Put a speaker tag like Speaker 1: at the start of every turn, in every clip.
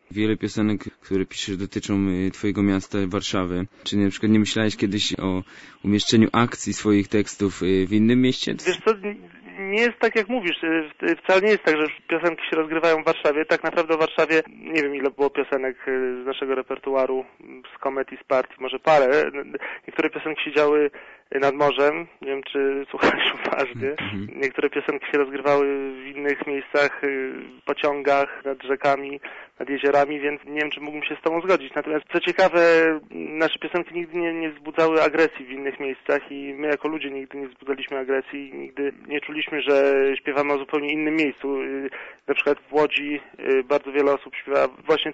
Speaker 1: Wiele piosenek, które piszesz, dotyczą twojego miasta, Warszawy. Czy na przykład nie myślałeś kiedyś o umieszczeniu akcji swoich tekstów w innym mieście?
Speaker 2: Wiesz co, nie jest tak jak mówisz. Wcale nie jest tak, że piosenki się rozgrywają w Warszawie. Tak naprawdę w Warszawie nie wiem ile było piosenek z naszego repertuaru, z Komet i z Partii, może parę. Niektóre piosenki się działy nad morzem, nie wiem czy słuchałeś uważnie. Niektóre piosenki się rozgrywały w innych miejscach, w pociągach, nad rzekami, nad jeziorami, więc nie wiem czy mógłbym się z tobą zgodzić. Natomiast co ciekawe, nasze piosenki nigdy nie wzbudzały agresji w innych miejscach i my jako ludzie nigdy nie wzbudzaliśmy agresji, nigdy nie czuliśmy, że śpiewamy o zupełnie innym miejscu. Na przykład w Łodzi bardzo wiele osób śpiewa, właśnie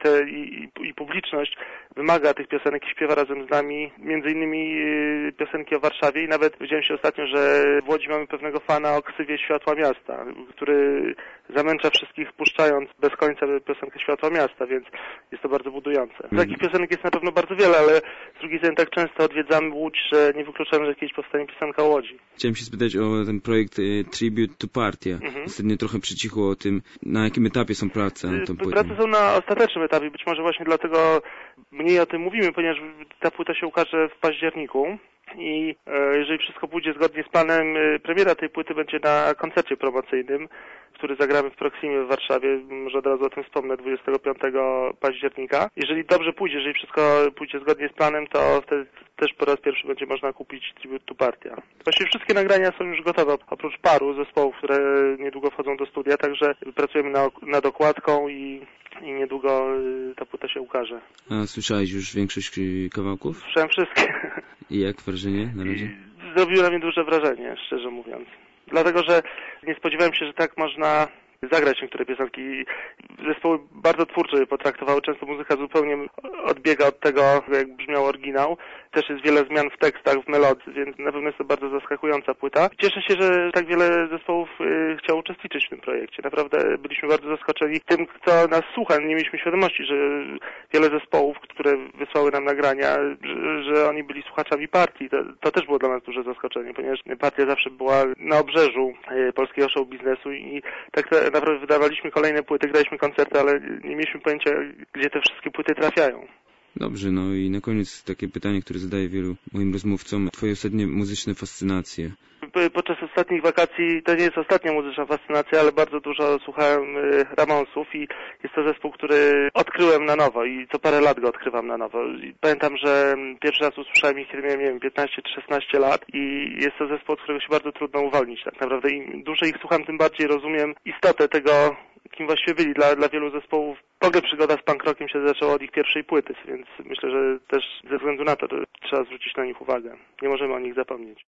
Speaker 2: i publiczność wymaga tych piosenek i śpiewa razem z nami, między innymi piosenki o Warszawie i nawet dowiedziałem się ostatnio, że w Łodzi mamy pewnego fana o ksywie Światła Miasta, który zamęcza wszystkich puszczając bez końca piosenkę Światła Miasta, więc jest to bardzo budujące. Takich piosenek jest na pewno bardzo wiele, ale z drugiej strony tak często odwiedzamy Łódź, że nie wykluczamy, że kiedyś powstanie piosenka o Łodzi.
Speaker 1: Chciałem się spytać o ten projekt Tribute to Partia. Ostatnio trochę przycichło o tym, na jakim etapie są prace nad tą płytą.
Speaker 2: Prace są na ostatecznym etapie, być może właśnie dlatego mniej o tym mówimy, ponieważ ta płyta się ukaże w październiku. I jeżeli wszystko pójdzie zgodnie z planem, premiera tej płyty będzie na koncercie promocyjnym, który zagramy w Proximie w Warszawie, może od razu o tym wspomnę, 25 października. Jeżeli dobrze pójdzie, jeżeli wszystko pójdzie zgodnie z planem, to wtedy też po raz pierwszy będzie można kupić Tribute to Partia. Właściwie wszystkie nagrania są już gotowe, oprócz paru zespołów, które niedługo wchodzą do studia, także pracujemy nad okładką i niedługo ta płyta się ukaże.
Speaker 1: A słyszałeś już większość kawałków?
Speaker 2: Słyszałem wszystkie.
Speaker 1: I jak wrażenie na razie?
Speaker 2: Zrobiło na mnie duże wrażenie, szczerze mówiąc. Dlatego, że nie spodziewałem się, że tak można zagrać niektóre piosenki. Zespoły bardzo twórczo je potraktowały. Często muzyka zupełnie odbiega od tego, jak brzmiał oryginał. Też jest wiele zmian w tekstach, w melodii, więc na pewno jest to bardzo zaskakująca płyta. Cieszę się, że tak wiele zespołów chciało uczestniczyć w tym projekcie. Naprawdę byliśmy bardzo zaskoczeni tym, kto nas słucha. Nie mieliśmy świadomości, że wiele zespołów, które wysłały nam nagrania, że oni byli słuchaczami Partii. To też było dla nas duże zaskoczenie, ponieważ Partia zawsze była na obrzeżu polskiego show biznesu i tak naprawdę wydawaliśmy kolejne płyty, graliśmy koncerty, ale nie mieliśmy pojęcia, gdzie te wszystkie płyty trafiają.
Speaker 1: Dobrze, no i na koniec takie pytanie, które zadaję wielu moim rozmówcom. Twoje ostatnie muzyczne fascynacje?
Speaker 2: Podczas ostatnich wakacji, to nie jest ostatnia muzyczna fascynacja, ale bardzo dużo słuchałem Ramonsów i jest to zespół, który odkryłem na nowo i co parę lat go odkrywam na nowo. I pamiętam, że pierwszy raz usłyszałem ich, kiedy miałem, nie wiem, 15 czy 16 lat i jest to zespół, od którego się bardzo trudno uwolnić tak naprawdę. Im dłużej ich słucham, tym bardziej rozumiem istotę tego, kim właściwie byli. Dla wielu zespołów w ogóle przygoda z punk rockiem się zaczęła od ich pierwszej płyty, więc myślę, że też ze względu na to trzeba zwrócić na nich uwagę. Nie możemy o nich zapomnieć.